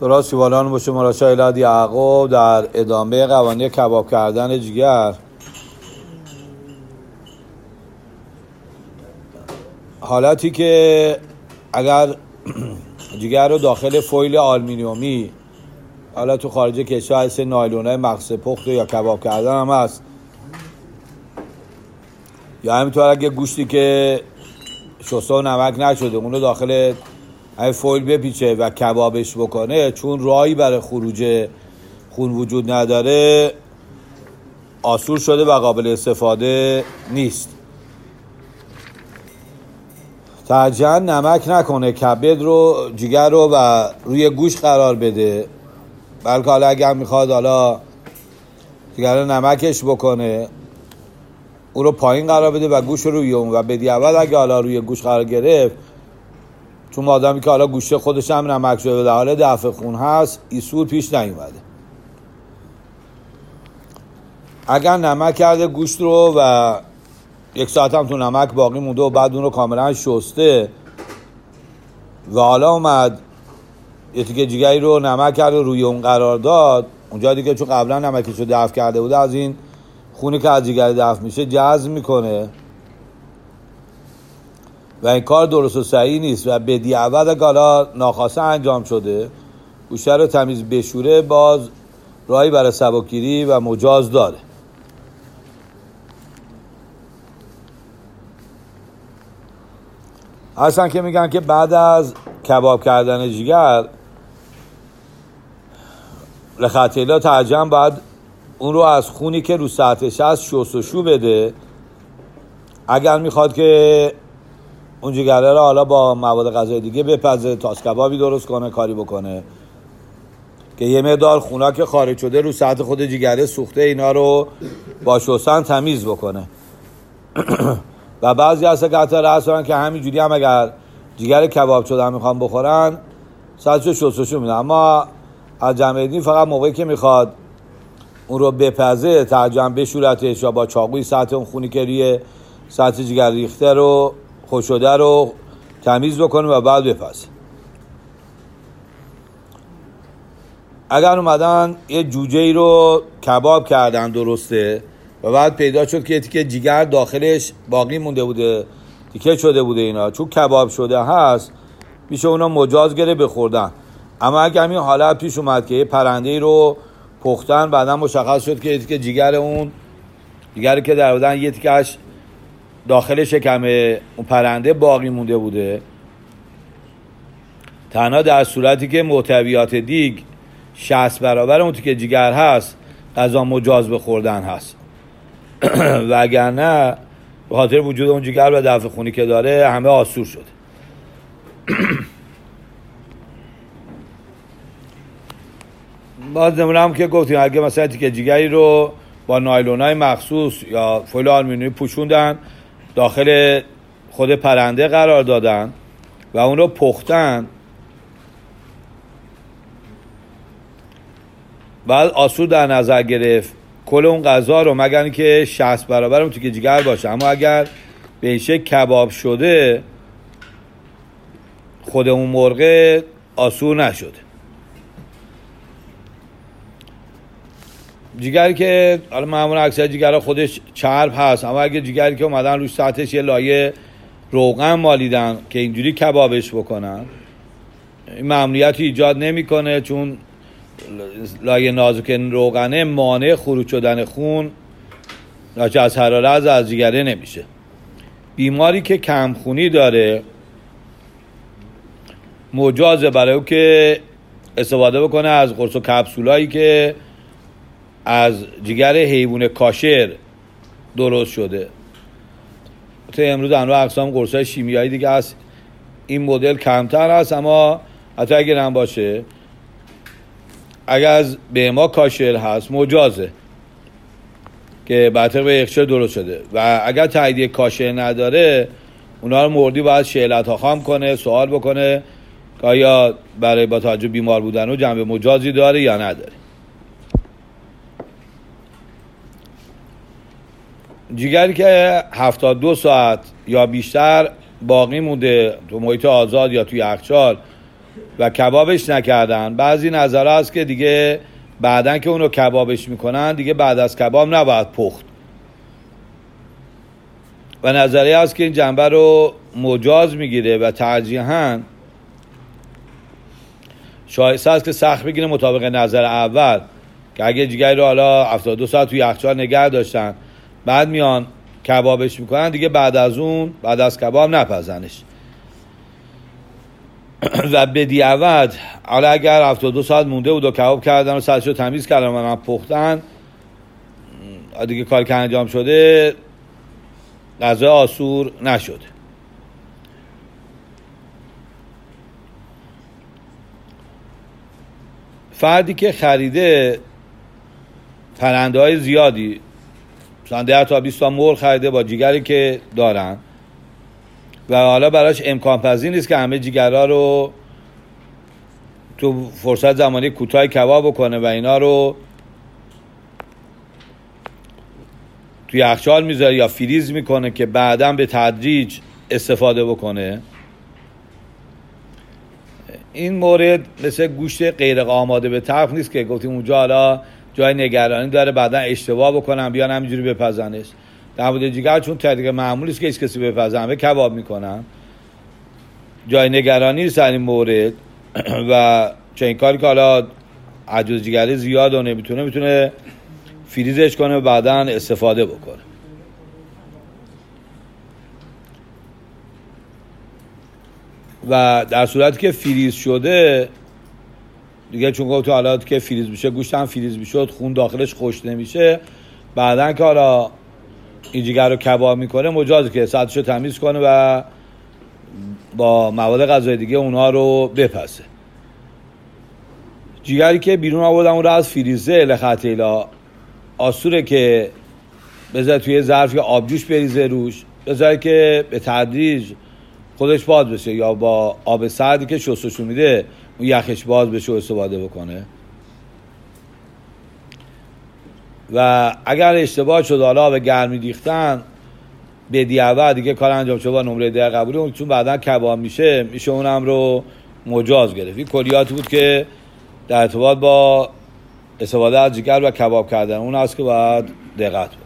درست شیوالان باشه مراشا الهی یعقوب در ادامه قوانین کباب کردن جگر. حالتی که اگر جگر رو داخل فویل آلومینیومی، حالا تو خارج کشور هست نایلونای مغز پخت یا کباب کردن هم هست، یا همینطور اگه گوشتی که شسته و نمک نشده اون رو داخل این فویل بپیچه و کبابش بکنه، چون راهی برای خروج خون وجود نداره آسور شده و قابل استفاده نیست. ترجیحاً نمک نکنه کبد رو، جگر رو و روی گوش قرار بده، بلکه حالا اگر میخواد حالا جگر رو نمکش بکنه اون رو پایین قرار بده و گوش رو روی اون و بدیعود اگه حالا روی گوش قرار گرفت، چون آدمی که حالا گوشت خودش هم نمک شده و در حال دفع خون هست ایسور پیش نیومده. اگر نمک کرده گوشت رو و 1 ساعت هم تو نمک باقی مونده و بعد اون رو کاملا شسته و حالا اومد یه تیکه جگری رو نمک کرده روی اون قرار داد، اونجا دیگه چون قبلا نمکش رو دفع کرده بوده از این خونی که از جگر دفع میشه جذب میکنه و این کار درست و صحیح نیست و بدیعود اگه حالا ناخواسته انجام شده گوشت رو تمیز بشوره باز راهی برای سبکگیری و مجاز داره. هستن که میگن که بعد از کباب کردن جگر لخطیلا ترجم باید اون رو از خونی که رو سطحش هست شستشو بده اگر میخواد که اون جگره رو حالا با مواد غذایی دیگه بپزه، تاس کبابی درست کنه، کاری بکنه که یه مقدار خونا که خارج شده رو سطح خود جگره سوخته اینا رو با شستن تمیز بکنه. و بعضی هست که حتی رأسان که همینجوری هم اگر جگر کباب شده هم میخوان بخورن سطحش شستشو میدن، اما از جمعه دین فقط موقعی که میخواد اون رو بپزه ترجم بشورتش یا با چاقوی سطح اون خونی که روی سطح جگر ریخته رو خوش شده رو تمیز بکنه و بعد بپزه. اگر اومدن یه جوجه ای رو کباب کردن درسته و بعد پیدا شد که تیکه جگر داخلش باقی مونده بوده، تیکه شده بوده، اینا چون کباب شده هست میشه اونا مجاز گره بخوردن. اما اگر همین حالت پیش اومد که یه پرنده ای رو پختن بعدا مشخص شد که تیکه جگر اون جگری که در بدن یه تیکهش داخل شکم اون پرنده باقی مونده بوده، تنها در صورتی که محتویات دیگ 60 برابر اون تیکه جگر هست غذا مجاز بخوردن هست و اگر نه به خاطر وجود اون جگر و دفع خونی که داره همه آسور شده. باز نمونم که گفتیم اگه مثلا تیکه جگری رو با نایلونای مخصوص یا فویل آلومینیومی پوشوندن داخل خود پرنده قرار دادن و اون رو پختن، بعد آسور در نظر گرفت کل اون غذا رو مگر اینکه 60 برابر اون تیکه جگر باشه. اما اگر به این شکل کباب شده خود اون مرغ آسور نشده. جگری که حالا معمولا اکثر جگرها خودش چرب هست، اما اگه جگری که اومدن روش سطحش یه لایه روغن مالیدن که اینجوری کبابش بکنن، این ممنوعیتی ایجاد نمیکنه چون لایه نازک روغنه مانع خروج شدن خون ناشی از حرارت از جگره نمیشه. بیماری که کمخونی داره مجازه برای او که استفاده بکنه از قرص و کپسولایی که از جگر حیوان کاشر درست شده. تا امروز انواع اقسام قرص‌های شیمیایی دیگه هست، این مدل کمتر هست، اما حتی اگر هم باشه اگر از بهما کاشر هست مجازه که بعد به اخشار درست شده و اگر تاییدیه کاشر نداره اونا رو مردی باید شعلت ها خام کنه، سوال بکنه که آیا برای با توجه بیمار بودن و جنبه مجازی داره یا نداره. جگری که 72 ساعت یا بیشتر باقی مونده تو محیط آزاد یا توی یخچال و کبابش نکردن. بعضی نظر هست که دیگه بعدن که اونو کبابش میکنن دیگه بعد از کباب نباید پخت و نظریه هست که این جنبه رو مجاز میگیره و ترجیحاً شایسته است که سخت بگیره مطابق نظر اول که اگه جیگری رو حالا 72 ساعت توی یخچال نگه داشتن بعد میان کبابش میکنن دیگه بعد از کباب نپزنش و بدیعود حالا اگر 72 ساعت مونده بود و کباب کردن و سرشو تمیز کردن و من پختن دیگه کار که انجام شده غذا آسور نشده. فردی که خریده پرنده های زیادی مثلا 10 تا 20 تا مرغ خریده با جیگری که دارن و حالا براش امکان پذیر نیست که همه جیگرها رو تو فرصت زمانی کوتاه کباب بکنه و اینا رو توی یخچال میذاره یا فریز میکنه که بعداً به تدریج استفاده بکنه. این مورد مثل گوشت غیر آماده به طبخ نیست که گفتیم اونجا حالا جای نگرانی داره بعدا اشتباه بکنن بیان همینجوری بپزنش. در مورد جیگر چون طریق معمولی است که هیچ کسی بپزنه به کباب میکنن جای نگرانی نیست این مورد و چه این کاری که حالا عجز جیگری زیاد و میتونه فریزش کنه و بعدا استفاده بکنه. و در صورتی که فریز شده دیگه چون گفت حالات که فریز میشه گوشت هم فریز میشد خون داخلش خشک نمیشه بعدن که حالا این جیگر رو کباب میکنه مجازه که سطحشو تمیز کنه و با مواد غذایی دیگه اونها رو بپسه. جیگری که بیرون آوردم اون رو از فریزه لخطیلا آسوره که بذاره توی ظرف یا آبجوش بریزه روش بذاره که به تدریج خودش باز بشه یا با آب سردی که شستشو میده اون یخش باز بشه و استفاده بکنه. و اگر اشتباه شد حالا به گرمی ریختن بدیعود دیگه کار انجام شد با نمره ده قبولی اون چون بعدا کباب میشه اونم رو مجاز گرفت. این کلیاتی بود که در ارتباط با استفاده از جگر و کباب کردن اون هست که باید دقت